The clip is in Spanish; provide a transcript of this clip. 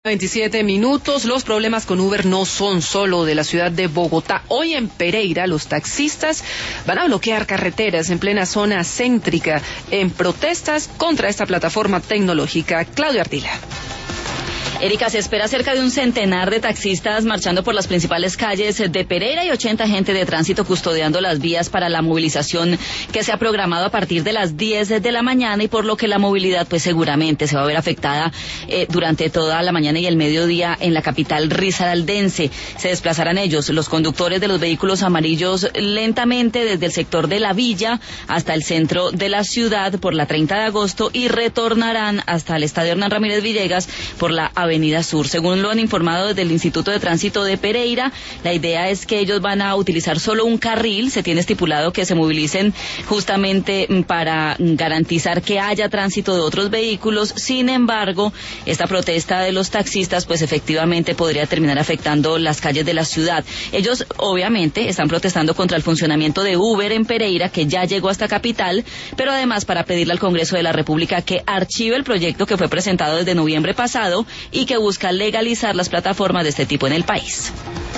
27 minutos. Los problemas con Uber no son solo de la ciudad de Bogotá. Hoy en Pereira los taxistas van a bloquear carreteras en plena zona céntrica en protestas contra esta plataforma tecnológica. Claudio Ardila. Erika, se espera cerca de un centenar de taxistas marchando por las principales calles de Pereira y 80 agentes de tránsito custodiando las vías para la movilización que se ha programado a partir de las 10 de la mañana y por lo que la movilidad pues seguramente se va a ver afectada durante toda la mañana y el mediodía en la capital risaraldense. Se desplazarán ellos, los conductores de los vehículos amarillos, lentamente desde el sector de la Villa hasta el centro de la ciudad por la 30 de agosto y retornarán hasta el Estadio Hernán Ramírez Villegas por la Avenida Sur. Según lo han informado desde el Instituto de Tránsito de Pereira, la idea es que ellos van a utilizar solo un carril. Se tiene estipulado que se movilicen justamente para garantizar que haya tránsito de otros vehículos. Sin embargo, esta protesta de los taxistas pues efectivamente podría terminar afectando las calles de la ciudad. Ellos obviamente están protestando contra el funcionamiento de Uber en Pereira, que ya llegó hasta capital, pero además para pedirle al Congreso de la República que archive el proyecto que fue presentado desde noviembre pasado y que busca legalizar las plataformas de este tipo en el país.